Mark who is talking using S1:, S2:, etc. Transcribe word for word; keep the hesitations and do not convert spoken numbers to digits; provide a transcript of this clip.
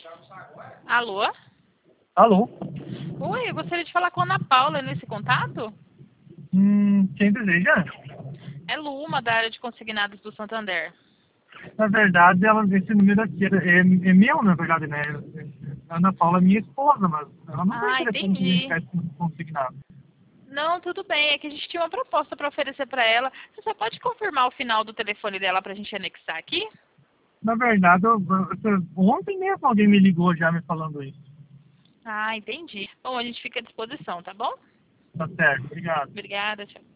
S1: Alô?
S2: Alô?
S1: Oi, eu gostaria de falar com a Ana Paula nesse contato?
S2: Hum, quem deseja?
S1: É Luma, da área de consignados do Santander.
S2: Na verdade, ela, esse número aqui é, é, é meu, na verdade, né? A Ana Paula é minha esposa, mas ela não tem
S1: Ah,
S2: telefone pra me
S1: entendi.
S2: ficar consignado.
S1: Não, tudo bem, é que a gente tinha uma proposta para oferecer para ela. Você só pode confirmar o final do telefone dela para a gente anexar aqui?
S2: Na verdade, eu, eu, ontem mesmo alguém me ligou já me falando isso.
S1: Ah, entendi. Bom, a gente fica à disposição, tá bom?
S2: Tá certo, obrigado.
S1: Obrigada, tchau.